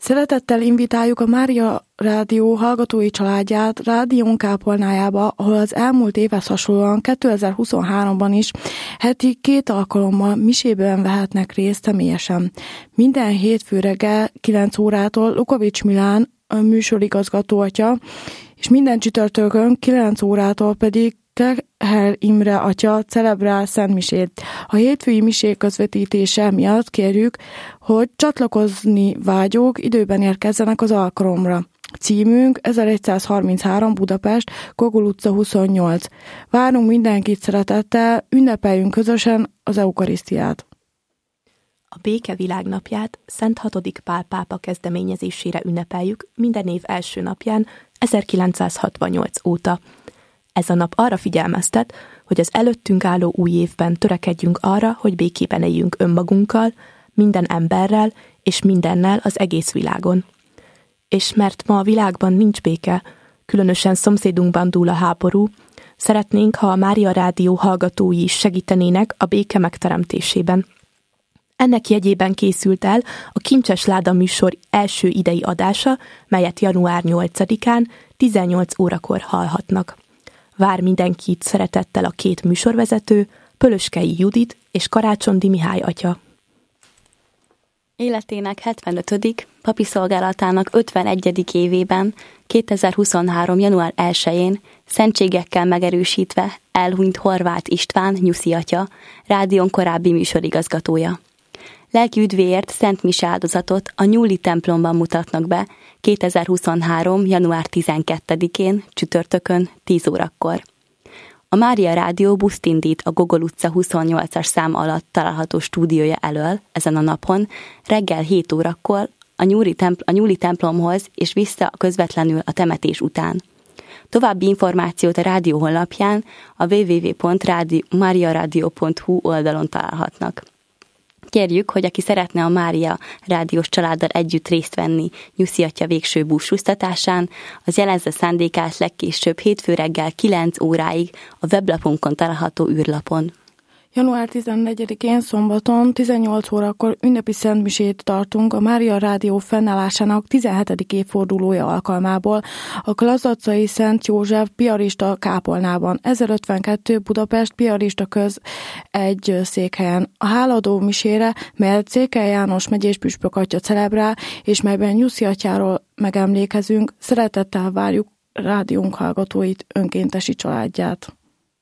Szeretettel invitáljuk a Mária Rádió hallgatói családját rádiónk kápolnájába, ahol az elmúlt évhez hasonlóan 2023-ban is heti 2 alkalommal misében vehetnek részt személyesen. Minden hétfő reggel 9 órától Lukovics Milán a műsorigazgató atya, és minden csütörtökön 9 órától pedig Kehel Imre atya celebrál szentmisét. A hétfői misék közvetítése miatt kérjük, hogy csatlakozni vágyók időben érkezzenek az alkalomra. Címünk 1133 Budapest, Gogol utca 28. Várunk mindenkit szeretettel, ünnepeljünk közösen az eukarisztiát. A Béke Világnapját Szent 6. Pál pápa kezdeményezésére ünnepeljük minden év első napján 1968 óta. Ez a nap arra figyelmeztet, hogy az előttünk álló új évben törekedjünk arra, hogy békében éljünk önmagunkkal, minden emberrel és mindennel az egész világon. És mert ma a világban nincs béke, különösen szomszédunkban dúl a háború, szeretnénk, ha a Mária Rádió hallgatói is segítenének a béke megteremtésében. Ennek jegyében készült el a Kincses Láda műsor első idei adása, melyet január 8-án 18 órakor hallhatnak. Vár mindenkit szeretettel a 2 műsorvezető, Pölöskei Judit és Karácsondi Mihály atya. Életének 75., papi szolgálatának 51. évében, 2023. január 1-én szentségekkel megerősítve elhunyt Horváth István, Nyuszi atya, rádión korábbi műsorigazgatója. Lelki üdvéért szent mise áldozatot a Nyúli templomban mutatnak be 2023. január 12-én, csütörtökön 10 órakor. A Mária Rádió buszt indít a Gogol utca 28-as szám alatt található stúdiója elől ezen a napon, reggel 7 órakor a Nyúli templomhoz és vissza közvetlenül a temetés után. További információt a rádió honlapján a www.mariaradio.hu oldalon találhatnak. Kérjük, hogy aki szeretne a Mária Rádiós családdal együtt részt venni Nyuszi atya végső búcsúztatásán, az jelezze szándékát legkésőbb hétfő reggel 9 óráig a weblapunkon található űrlapon. Január 14-én szombaton 18 órakor ünnepi szentmisét tartunk a Mária Rádió fennállásának 17. évfordulója alkalmából a Klazacai Szent József piarista kápolnában, 1052 Budapest piarista köz egy székhelyen. A háladó misére, melyet Székely János megyés püspök atya celebrál, és melyben Nyuszi atyáról megemlékezünk, szeretettel várjuk rádiónk hallgatóit, önkéntesi családját.